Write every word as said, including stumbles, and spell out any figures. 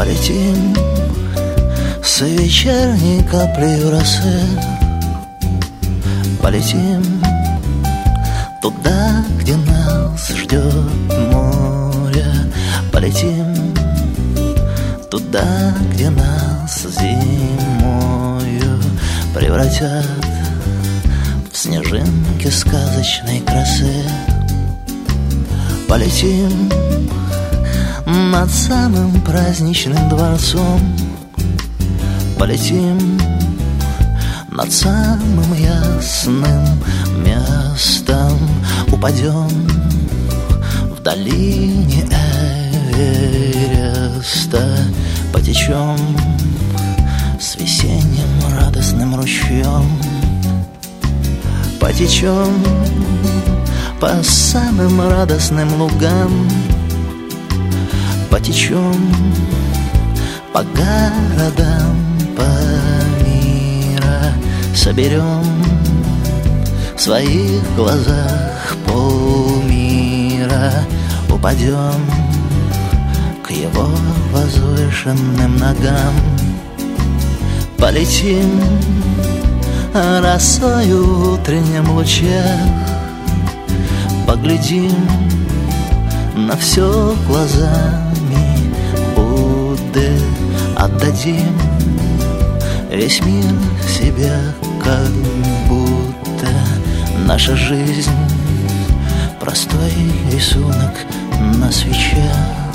Полетим с вечерней каплей росы, полетим туда, где нас ждет море, полетим туда, где нас зимою превратят в снежинки сказочной красы. Полетим над самым праздничным дворцом, полетим над самым ясным местом, упадем в долине Эвереста, потечем с весенним радостным ручьем, потечем по самым радостным лугам, потечем по городам, по мира, соберем в своих глазах полмира, упадем к его возвышенным ногам, полетим росою в утреннем луче, поглядим на все глазами Будды, отдадим весь мир себе, как будто наша жизнь простой рисунок на свече.